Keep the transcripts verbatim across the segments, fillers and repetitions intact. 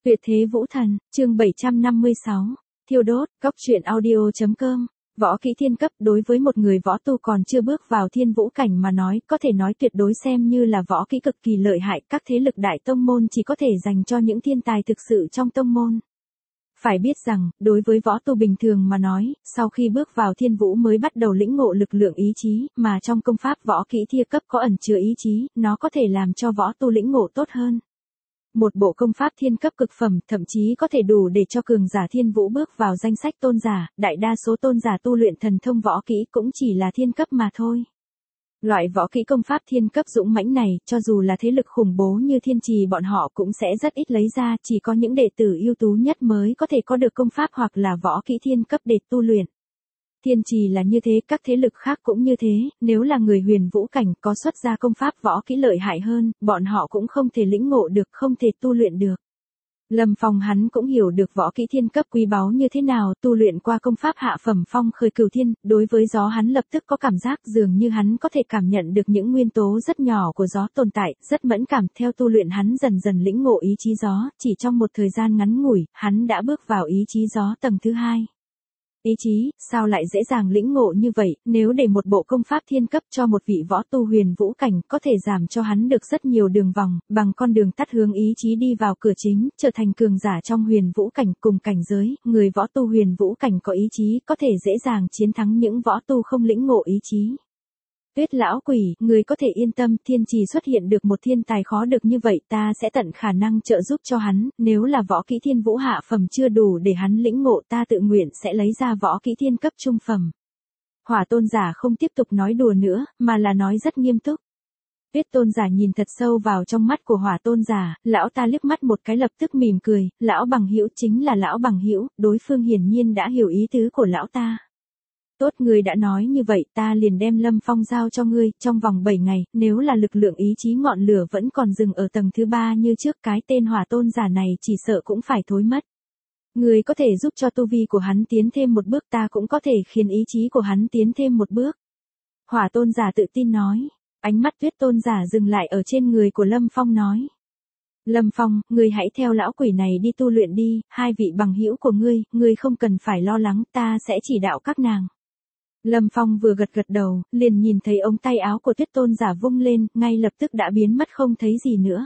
Tuyệt thế vũ thần, chương bảy trăm năm mươi sáu, thiêu đốt, góc truyện audio.com, võ kỹ thiên cấp đối với một người võ tu còn chưa bước vào thiên vũ cảnh mà nói, có thể nói tuyệt đối xem như là võ kỹ cực kỳ lợi hại, các thế lực đại tông môn chỉ có thể dành cho những thiên tài thực sự trong tông môn. Phải biết rằng, đối với võ tu bình thường mà nói, sau khi bước vào thiên vũ mới bắt đầu lĩnh ngộ lực lượng ý chí, mà trong công pháp võ kỹ thiên cấp có ẩn chứa ý chí, nó có thể làm cho võ tu lĩnh ngộ tốt hơn. Một bộ công pháp thiên cấp cực phẩm thậm chí có thể đủ để cho cường giả thiên vũ bước vào danh sách tôn giả, đại đa số tôn giả tu luyện thần thông võ kỹ cũng chỉ là thiên cấp mà thôi. Loại võ kỹ công pháp thiên cấp dũng mãnh này, cho dù là thế lực khủng bố như thiên trì bọn họ cũng sẽ rất ít lấy ra, chỉ có những đệ tử ưu tú nhất mới có thể có được công pháp hoặc là võ kỹ thiên cấp để tu luyện. Thiên trì là như thế, các thế lực khác cũng như thế, nếu là người huyền vũ cảnh có xuất ra công pháp võ kỹ lợi hại hơn, bọn họ cũng không thể lĩnh ngộ được, không thể tu luyện được. Lâm Phong hắn cũng hiểu được võ kỹ thiên cấp quý báu như thế nào, tu luyện qua công pháp hạ phẩm phong khởi cửu thiên, đối với gió hắn lập tức có cảm giác dường như hắn có thể cảm nhận được những nguyên tố rất nhỏ của gió tồn tại, rất mẫn cảm, theo tu luyện hắn dần dần lĩnh ngộ ý chí gió, chỉ trong một thời gian ngắn ngủi, hắn đã bước vào ý chí gió tầng thứ hai. Ý chí, sao lại dễ dàng lĩnh ngộ như vậy, nếu để một bộ công pháp thiên cấp cho một vị võ tu huyền vũ cảnh, có thể giảm cho hắn được rất nhiều đường vòng, bằng con đường tắt hướng ý chí đi vào cửa chính, trở thành cường giả trong huyền vũ cảnh cùng cảnh giới, người võ tu huyền vũ cảnh có ý chí, có thể dễ dàng chiến thắng những võ tu không lĩnh ngộ ý chí. Tuyết lão quỷ, người có thể yên tâm, thiên trì xuất hiện được một thiên tài khó được như vậy, ta sẽ tận khả năng trợ giúp cho hắn, nếu là võ kỹ thiên vũ hạ phẩm chưa đủ để hắn lĩnh ngộ, ta tự nguyện sẽ lấy ra võ kỹ thiên cấp trung phẩm. Hỏa tôn giả không tiếp tục nói đùa nữa, mà là nói rất nghiêm túc. Tuyết tôn giả nhìn thật sâu vào trong mắt của hỏa tôn giả, lão ta liếc mắt một cái lập tức mỉm cười, lão bằng hữu chính là lão bằng hữu, đối phương hiển nhiên đã hiểu ý tứ của lão ta. Tốt, ngươi đã nói như vậy, ta liền đem Lâm Phong giao cho ngươi, trong vòng bảy ngày, nếu là lực lượng ý chí ngọn lửa vẫn còn dừng ở tầng thứ ba như trước, cái tên hỏa tôn giả này chỉ sợ cũng phải thối mất. Ngươi có thể giúp cho tu vi của hắn tiến thêm một bước, ta cũng có thể khiến ý chí của hắn tiến thêm một bước. Hỏa tôn giả tự tin nói, ánh mắt Tuyết tôn giả dừng lại ở trên người của Lâm Phong nói. Lâm Phong, ngươi hãy theo lão quỷ này đi tu luyện đi, hai vị bằng hữu của ngươi, ngươi không cần phải lo lắng, ta sẽ chỉ đạo các nàng. Lâm Phong vừa gật gật đầu, liền nhìn thấy ống tay áo của Tuyết tôn giả vung lên, ngay lập tức đã biến mất không thấy gì nữa.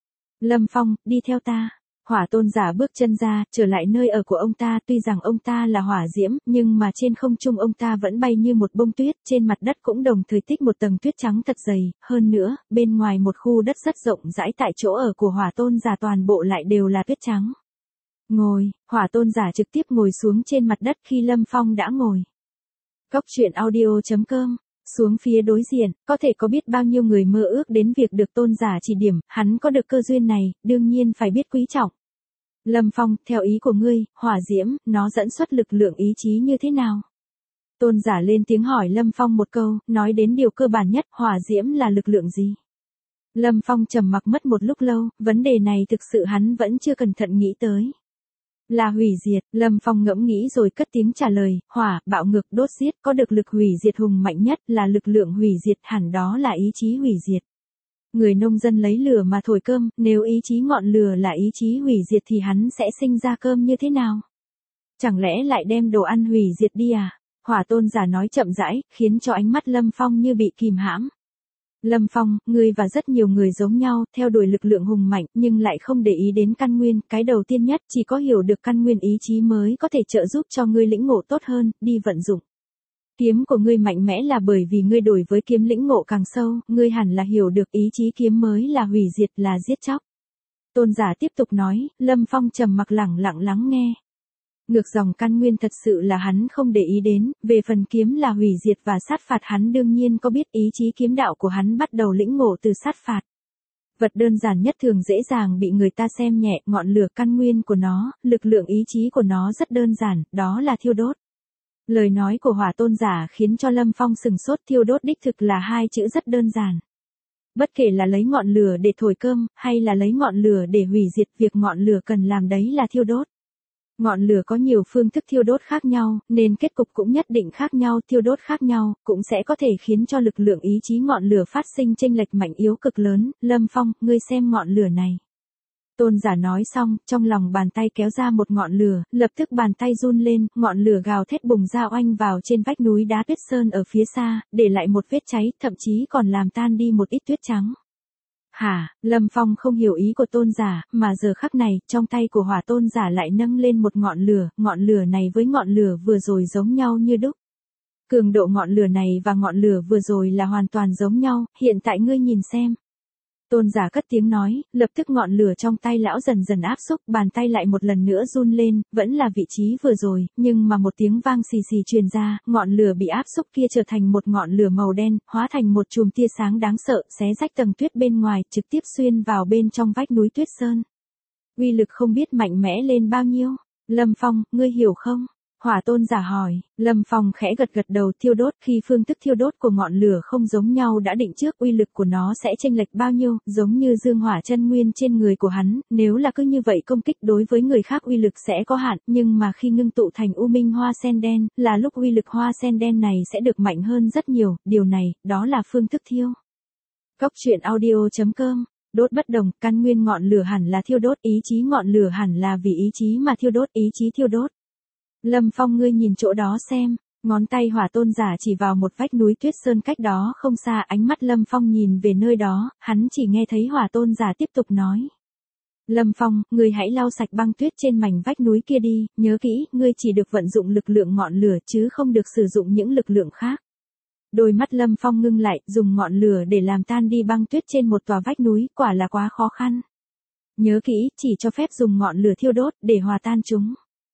Lâm Phong, đi theo ta. Hỏa tôn giả bước chân ra, trở lại nơi ở của ông ta, tuy rằng ông ta là hỏa diễm, nhưng mà trên không trung ông ta vẫn bay như một bông tuyết, trên mặt đất cũng đồng thời tích một tầng tuyết trắng thật dày, hơn nữa, bên ngoài một khu đất rất rộng rãi tại chỗ ở của hỏa tôn giả toàn bộ lại đều là tuyết trắng. Ngồi, hỏa tôn giả trực tiếp ngồi xuống trên mặt đất khi Lâm Phong đã ngồi. Góc truyện audio.com, xuống phía đối diện, có thể có biết bao nhiêu người mơ ước đến việc được tôn giả chỉ điểm, hắn có được cơ duyên này, đương nhiên phải biết quý trọng. Lâm Phong, theo ý của ngươi, hỏa diễm, nó dẫn xuất lực lượng ý chí như thế nào? Tôn giả lên tiếng hỏi Lâm Phong một câu, nói đến điều cơ bản nhất, hỏa diễm là lực lượng gì? Lâm Phong trầm mặc mất một lúc lâu, vấn đề này thực sự hắn vẫn chưa cẩn thận nghĩ tới. Là hủy diệt, Lâm Phong ngẫm nghĩ rồi cất tiếng trả lời, hỏa, bạo ngược, đốt giết, có được lực hủy diệt hùng mạnh nhất, là lực lượng hủy diệt, hẳn đó là ý chí hủy diệt. Người nông dân lấy lửa mà thổi cơm, nếu ý chí ngọn lửa là ý chí hủy diệt thì hắn sẽ sinh ra cơm như thế nào? Chẳng lẽ lại đem đồ ăn hủy diệt đi à? Hỏa tôn giả nói chậm rãi, khiến cho ánh mắt Lâm Phong như bị kìm hãm. Lâm Phong, ngươi và rất nhiều người giống nhau, theo đuổi lực lượng hùng mạnh, nhưng lại không để ý đến căn nguyên, cái đầu tiên nhất, chỉ có hiểu được căn nguyên ý chí mới có thể trợ giúp cho ngươi lĩnh ngộ tốt hơn, đi vận dụng. Kiếm của ngươi mạnh mẽ là bởi vì ngươi đổi với kiếm lĩnh ngộ càng sâu, ngươi hẳn là hiểu được ý chí kiếm mới là hủy diệt, là giết chóc. Tôn giả tiếp tục nói, Lâm Phong trầm mặc lẳng lặng lắng nghe. Ngược dòng căn nguyên thật sự là hắn không để ý đến, về phần kiếm là hủy diệt và sát phạt hắn đương nhiên có biết, ý chí kiếm đạo của hắn bắt đầu lĩnh ngộ từ sát phạt. Vật đơn giản nhất thường dễ dàng bị người ta xem nhẹ, ngọn lửa căn nguyên của nó, lực lượng ý chí của nó rất đơn giản, đó là thiêu đốt. Lời nói của hỏa tôn giả khiến cho Lâm Phong sừng sốt, thiêu đốt đích thực là hai chữ rất đơn giản. Bất kể là lấy ngọn lửa để thổi cơm, hay là lấy ngọn lửa để hủy diệt, việc ngọn lửa cần làm đấy là thiêu đốt. Ngọn lửa có nhiều phương thức thiêu đốt khác nhau, nên kết cục cũng nhất định khác nhau, thiêu đốt khác nhau, cũng sẽ có thể khiến cho lực lượng ý chí ngọn lửa phát sinh chênh lệch mạnh yếu cực lớn. Lâm Phong, ngươi xem ngọn lửa này. Tôn giả nói xong, trong lòng bàn tay kéo ra một ngọn lửa, lập tức bàn tay run lên, ngọn lửa gào thét bùng ra oanh vào trên vách núi đá tuyết sơn ở phía xa, để lại một vết cháy, thậm chí còn làm tan đi một ít tuyết trắng. Hả, Lâm Phong không hiểu ý của tôn giả, mà giờ khắc này, trong tay của hỏa tôn giả lại nâng lên một ngọn lửa, ngọn lửa này với ngọn lửa vừa rồi giống nhau như đúc. Cường độ ngọn lửa này và ngọn lửa vừa rồi là hoàn toàn giống nhau, hiện tại ngươi nhìn xem. Tôn giả cất tiếng nói, lập tức ngọn lửa trong tay lão dần dần áp xúc, bàn tay lại một lần nữa run lên, vẫn là vị trí vừa rồi, nhưng mà một tiếng vang xì xì truyền ra, ngọn lửa bị áp xúc kia trở thành một ngọn lửa màu đen, hóa thành một chùm tia sáng đáng sợ, xé rách tầng tuyết bên ngoài, trực tiếp xuyên vào bên trong vách núi tuyết sơn. Uy lực không biết mạnh mẽ lên bao nhiêu. Lâm Phong, ngươi hiểu không? Hỏa tôn giả hỏi. Lâm Phong khẽ gật gật đầu. Thiêu đốt, khi phương thức thiêu đốt của ngọn lửa không giống nhau đã định trước, uy lực của nó sẽ chênh lệch bao nhiêu, giống như dương hỏa chân nguyên trên người của hắn, nếu là cứ như vậy công kích đối với người khác uy lực sẽ có hạn, nhưng mà khi ngưng tụ thành u minh hoa sen đen, là lúc uy lực hoa sen đen này sẽ được mạnh hơn rất nhiều, điều này, đó là phương thức thiêu. Cốc truyện audio chấm com. Đốt bất đồng, căn nguyên ngọn lửa hẳn là thiêu đốt, ý chí ngọn lửa hẳn là vì ý chí mà thiêu đốt, ý chí thiêu đốt. Lâm Phong, ngươi nhìn chỗ đó xem, ngón tay hỏa tôn giả chỉ vào một vách núi tuyết sơn cách đó không xa, ánh mắt Lâm Phong nhìn về nơi đó, hắn chỉ nghe thấy hỏa tôn giả tiếp tục nói. Lâm Phong, ngươi hãy lau sạch băng tuyết trên mảnh vách núi kia đi, nhớ kỹ, ngươi chỉ được vận dụng lực lượng ngọn lửa chứ không được sử dụng những lực lượng khác. Đôi mắt Lâm Phong ngưng lại, dùng ngọn lửa để làm tan đi băng tuyết trên một tòa vách núi, quả là quá khó khăn. Nhớ kỹ, chỉ cho phép dùng ngọn lửa thiêu đốt, để hòa tan chúng.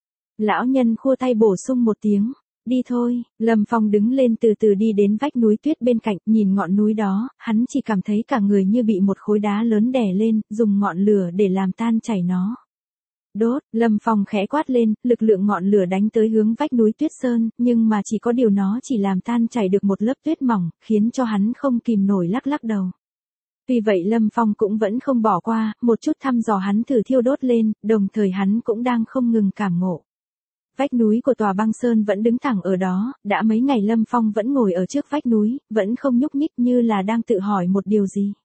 Lão nhân khua tay bổ sung một tiếng. Đi thôi, Lâm Phong đứng lên từ từ đi đến vách núi tuyết bên cạnh, nhìn ngọn núi đó, hắn chỉ cảm thấy cả người như bị một khối đá lớn đè lên, dùng ngọn lửa để làm tan chảy nó. Đốt, Lâm Phong khẽ quát lên, lực lượng ngọn lửa đánh tới hướng vách núi tuyết sơn, nhưng mà chỉ có điều nó chỉ làm tan chảy được một lớp tuyết mỏng, khiến cho hắn không kìm nổi lắc lắc đầu. Tuy vậy Lâm Phong cũng vẫn không bỏ qua, một chút thăm dò hắn thử thiêu đốt lên, đồng thời hắn cũng đang không ngừng cảm ngộ. Vách núi của tòa băng sơn vẫn đứng thẳng ở đó, đã mấy ngày Lâm Phong vẫn ngồi ở trước vách núi, vẫn không nhúc nhích như là đang tự hỏi một điều gì.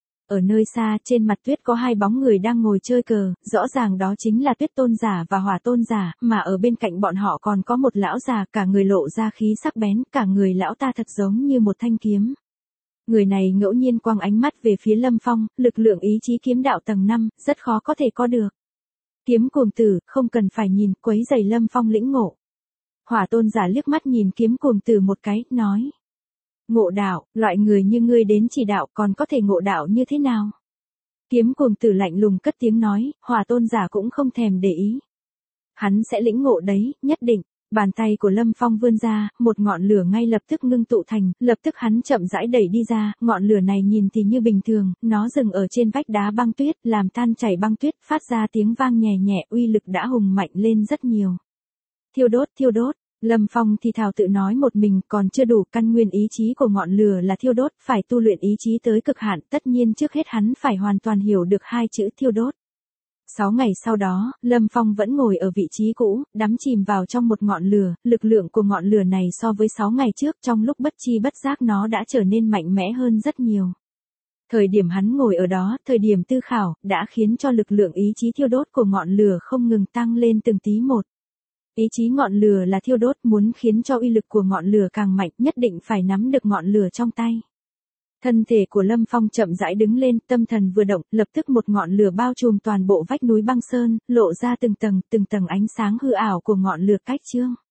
Ở nơi xa, trên mặt tuyết có hai bóng người đang ngồi chơi cờ, rõ ràng đó chính là Tuyết tôn giả và Hỏa tôn giả, mà ở bên cạnh bọn họ còn có một lão già, cả người lộ ra khí sắc bén, cả người lão ta thật giống như một thanh kiếm. Người này ngẫu nhiên quăng ánh mắt về phía Lâm Phong, lực lượng ý chí kiếm đạo tầng năm, rất khó có thể có được. Kiếm cuồng tử, không cần phải nhìn, quấy rầy Lâm Phong lĩnh ngộ. Hỏa tôn giả liếc mắt nhìn kiếm cuồng tử một cái, nói. Ngộ đạo, loại người như ngươi đến chỉ đạo còn có thể ngộ đạo như thế nào? Kiếm cuồng tử lạnh lùng cất tiếng nói, hỏa tôn giả cũng không thèm để ý. Hắn sẽ lĩnh ngộ đấy, nhất định. Bàn tay của Lâm Phong vươn ra, một ngọn lửa ngay lập tức ngưng tụ thành, lập tức hắn chậm rãi đẩy đi ra, ngọn lửa này nhìn thì như bình thường, nó dừng ở trên vách đá băng tuyết, làm tan chảy băng tuyết, phát ra tiếng vang nhẹ nhẹ, uy lực đã hùng mạnh lên rất nhiều. Thiêu đốt, thiêu đốt, Lâm Phong thì thào tự nói một mình, còn chưa đủ, căn nguyên ý chí của ngọn lửa là thiêu đốt, phải tu luyện ý chí tới cực hạn, tất nhiên trước hết hắn phải hoàn toàn hiểu được hai chữ thiêu đốt. Sáu ngày sau đó, Lâm Phong vẫn ngồi ở vị trí cũ, đắm chìm vào trong một ngọn lửa, lực lượng của ngọn lửa này so với sáu ngày trước trong lúc bất chi bất giác nó đã trở nên mạnh mẽ hơn rất nhiều. Thời điểm hắn ngồi ở đó, thời điểm tư khảo, đã khiến cho lực lượng ý chí thiêu đốt của ngọn lửa không ngừng tăng lên từng tí một. Ý chí ngọn lửa là thiêu đốt, muốn khiến cho uy lực của ngọn lửa càng mạnh nhất định phải nắm được ngọn lửa trong tay. Thân thể của Lâm Phong chậm rãi đứng lên, tâm thần vừa động, lập tức một ngọn lửa bao trùm toàn bộ vách núi băng sơn, lộ ra từng tầng, từng tầng ánh sáng hư ảo của ngọn lửa cách trương.